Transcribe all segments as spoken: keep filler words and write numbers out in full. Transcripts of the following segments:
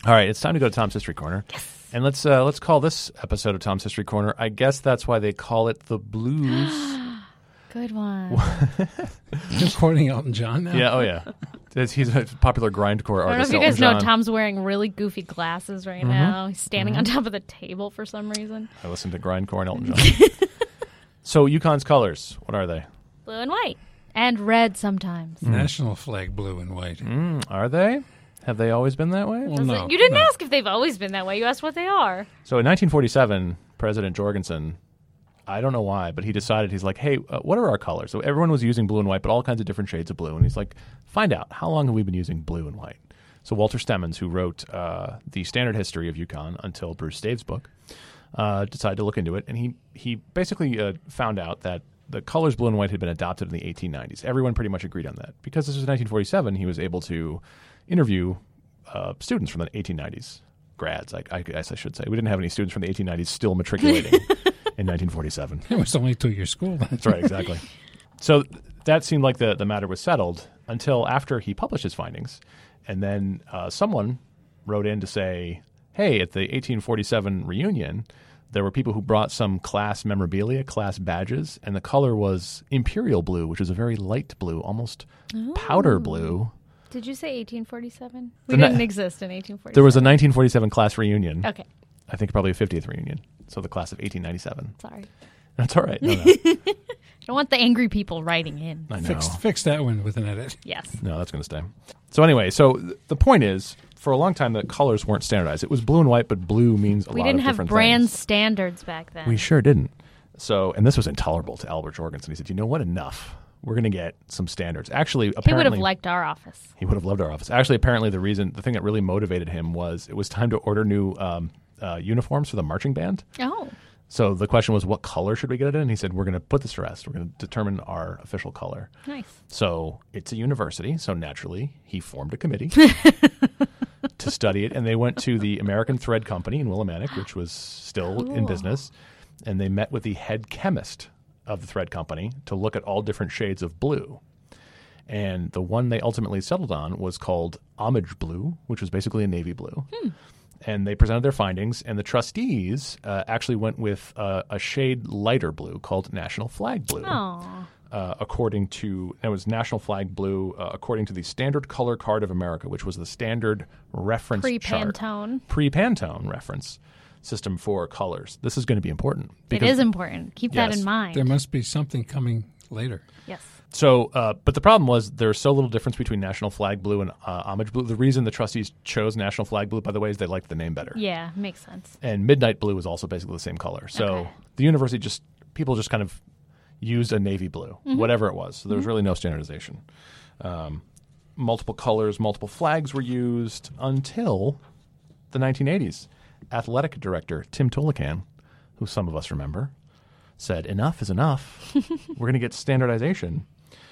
All right, it's time to go to Tom's History Corner. Yes. And let's uh, let's call this episode of Tom's History Corner, I guess that's why they call it the blues. Good one. You're quoting Elton John now? Yeah, oh yeah. It's, he's a popular grindcore I don't know artist. if you guys Elton know John. Tom's wearing really goofy glasses right Mhm. now. He's standing Mhm. on top of the table for some reason. I listen to grindcore and Elton John. So UConn's colors, what are they? Blue and white. And red sometimes. National flag blue and white. Mm, are they? Have they always been that way? Well, Does no, it- you didn't no. ask if they've always been that way. You asked what they are. So in nineteen forty-seven, President Jorgensen, I don't know why, but he decided, he's like, hey, uh, what are our colors? So everyone was using blue and white, but all kinds of different shades of blue. And he's like, find out, how long have we been using blue and white? So Walter Stemmons, who wrote uh, the standard history of UConn until Bruce Dave's book, uh, decided to look into it. And he, he basically uh, found out that the colors blue and white had been adopted in the eighteen nineties. Everyone pretty much agreed on that. Because this was nineteen forty-seven, he was able to interview uh, students from the eighteen nineties, grads, I, I guess I should say. We didn't have any students from the eighteen nineties still matriculating in nineteen forty-seven. It was only a two-year school then. That's right, exactly. So th- that seemed like the, the matter was settled until after he published his findings. And then uh, someone wrote in to say, hey, at the eighteen forty-seven reunion, there were people who brought some class memorabilia, class badges, and the color was imperial blue, which is a very light blue, almost powder blue. Did you say eighteen forty-seven? The We ni- didn't exist in eighteen forty-seven. There was a nineteen forty-seven class reunion. Okay. I think probably a fiftieth reunion. So the class of eighteen ninety-seven. Sorry. That's all right. No, no. I don't want the angry people writing in. I know. Fix, fix that one with an edit. Yes. No, that's going to stay. So anyway, so th- the point is, for a long time, the colors weren't standardized. It was blue and white, but blue means a We lot didn't of have different brand things. standards back then. We sure didn't. So, and this was intolerable to Albert Jorgensen. He said, you know what, enough. We're going to get some standards. Actually, he apparently... would have liked our office. He would have loved our office. Actually, apparently, the reason, the thing that really motivated him was it was time to order new um, uh, uniforms for the marching band. Oh. So the question was, what color should we get it in? And he said, we're going to put this to rest. We're going to determine our official color. Nice. So it's a university, so naturally he formed a committee to study it, and they went to the American Thread Company in Willimantic, which was still in Cool. business, and they met with the head chemist of the Thread Company to look at all different shades of blue. And the one they ultimately settled on was called homage blue, which was basically a navy blue. Hmm. And they presented their findings, and the trustees uh, actually went with uh, a shade lighter blue called National Flag Blue. Oh. Uh, according to, it was National Flag Blue, uh, according to the Standard Color Card of America, which was the standard reference chart. Pre-Pantone. Pre-Pantone reference system for colors. This is going to be important. It is important. Keep that Yes. in mind. There must be something coming later. Yes. So, uh, but the problem was there's so little difference between National Flag Blue and uh, Homage Blue. The reason the trustees chose National Flag Blue, by the way, is they liked the name better. Yeah, makes sense. And Midnight Blue was also basically the same color. So Okay. the university just, people just kind of used a navy blue, Mhm. whatever it was. So there was Mhm. really no standardization. Um, multiple colors, multiple flags were used until the nineteen eighties. Athletic director Tim Tolikan, who some of us remember, said, enough is enough. We're going to get standardization.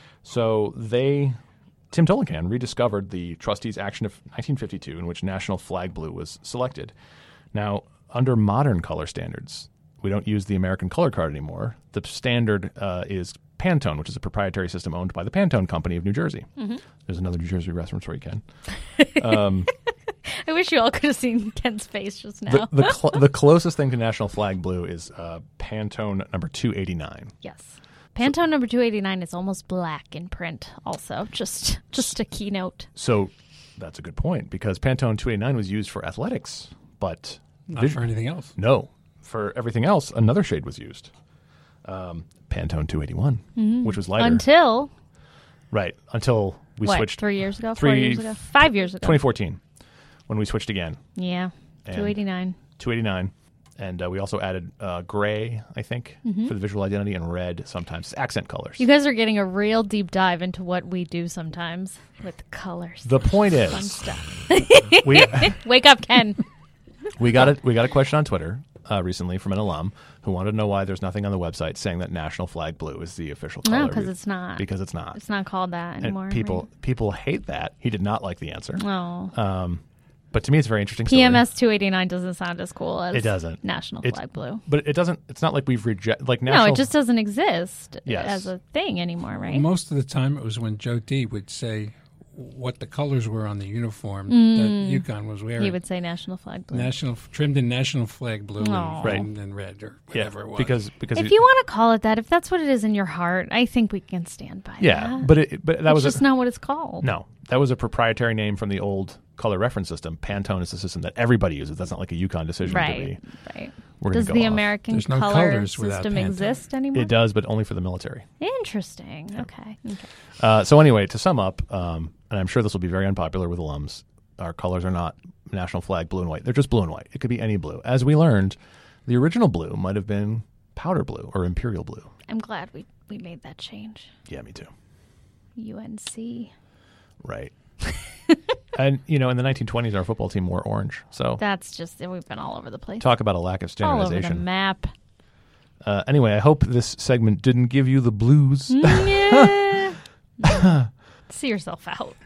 So they, Tim Tolikan rediscovered the trustees' action of nineteen fifty-two, in which National Flag Blue was selected. Now, under modern color standards, we don't use the American color card anymore. The standard uh, is Pantone, which is a proprietary system owned by the Pantone Company of New Jersey. Mhm. There's another New Jersey reference for you, Ken. Um, I wish you all could have seen Ken's face just now. the the, cl- the closest thing to National Flag Blue is uh, Pantone number two eighty-nine. Yes. Pantone number two eighty-nine is almost black in print also. Just just a keynote. So that's a good point, because Pantone two eighty-nine was used for athletics, but Not vis- for anything else. No. For everything else, another shade was used. Um, Pantone two eighty-one, Mhm. which was lighter. Until Right. Until we what, switched. three years ago? Three, four years ago? Five years ago. twenty fourteen, when we switched again. Yeah. And two eighty-nine. two eighty-nine. And uh, we also added uh, gray, I think, Mhm. for the visual identity, and red sometimes. Accent colors. You guys are getting a real deep dive into what we do sometimes with colors. The point is, Fun stuff. we, Wake up, Ken. we got a we got a question on Twitter uh, recently from an alum who wanted to know why there's nothing on the website saying that National Flag Blue is the official color. No, because it's not. Because it's not. It's not called that anymore. And people people hate that. He did not like the answer. Oh. Um, but to me, it's a very interesting. P M S two eighty-nine doesn't sound as cool as It doesn't. National It's- Flag Blue. But it doesn't. It's not like we've rejected. Like national. No, it just doesn't exist Yes. as a thing anymore, right? Most of the time, it was when Joe D would say, what the colors were on the uniform that UConn was wearing. He would say national flag blue. National trimmed in national flag blue Aw. and, Right. and, and red or whatever yeah, it was. because because If it- you want to call it that, if that's what it is in your heart, I think we can stand by yeah, that. but it, but that it's was just a, not what it's called. no, that was a proprietary name from the old color reference system. Pantone is the system that everybody uses. That's not like a UConn decision. To Right, be, right. we're gonna Does go the off. American There's no color colors without system Pantone. exist anymore? It does, but only for the military. Interesting. Okay. okay. Uh, so anyway, to sum up, um, and I'm sure this will be very unpopular with alums, our colors are not national flag blue and white. They're just blue and white. It could be any blue. As we learned, the original blue might have been powder blue or imperial blue. I'm glad we, we made that change. Yeah, me too. U N C. Right. And, you know, in the nineteen twenties, our football team wore orange. So That's just, we've been all over the place. talk about a lack of all over the standardization. map. Uh, anyway, I hope this segment didn't give you the blues. Yeah. See yourself out.